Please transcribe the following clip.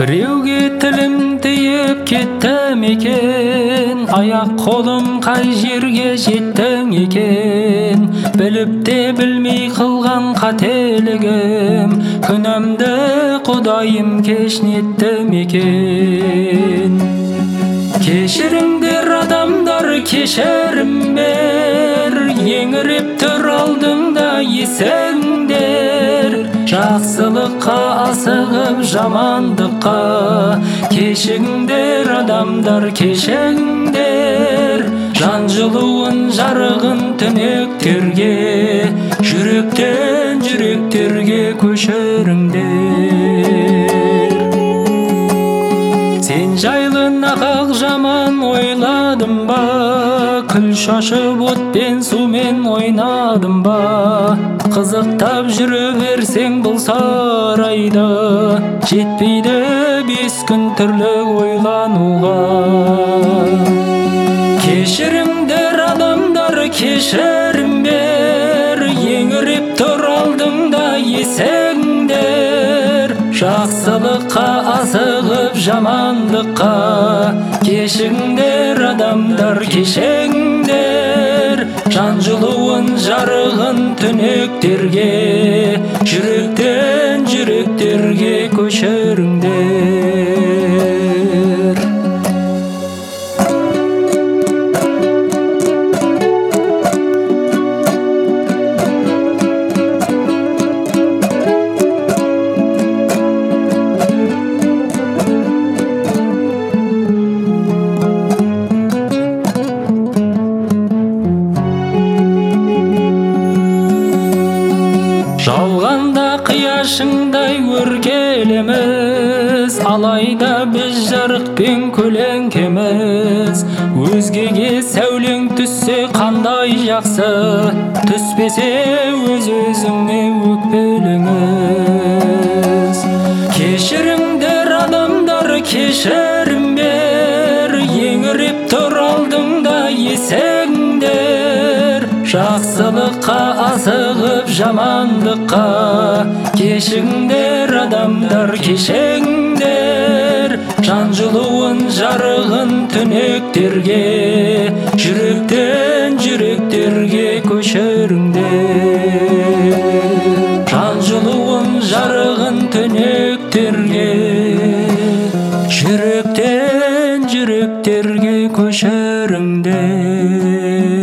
Біреуге тілім тиіп кеттім екен, аяқ қолым қай жерге жеттің екен. Біліп те білмей қылған қателігім, күнәмді Құдайым кешнеттім екен. Кешіріңдер адамдар, кешірім бер, еңіреп тұр алдыңда есіңдер. Жақсылыққа асығып жамандыққа, кешіңдер адамдар, кешіңдер. Жан жылуын жарығын түнектерге, жүректен жүректерге көшіріңдер. Сен жайлы нақақ жаман ойладым ба, күл шашып отпен сумен ойнадым ба. Қызықтап жүрі берсең бұл сарайда, жетпейді 5 күн тірлік ойлануға. Кешіріңдер адамдар, кешірім бер, еңіреп тұр алдыңда есіңдер. Жақсылыққа асығып жамандыққа, кешіңдер адамдар, кешіңдер. Жан жылуын жарығын түнектерге, жүректен жүректерге көшіріңдер. Жалғанда қияшыңдай өркелеміз, алайда біз жарықпен көлеңкеміз. Өзгеге сәулең түссе қандай жақсы, түспесе өз-өзіңе өкпелеңіз. Кешіріңдер адамдар, кешірім бер, еңіреп тұр алдыңда есіңдер. Жақсылыққа асығып жамандыққа, кешіңдер адамдар, кешіңдер. Жан жылуын жарығын түнектерге, жүректен жүректерге көшіріңдер. Жан жылуын жарығын түнектерге, жүректен жүректерге көшіріңдер.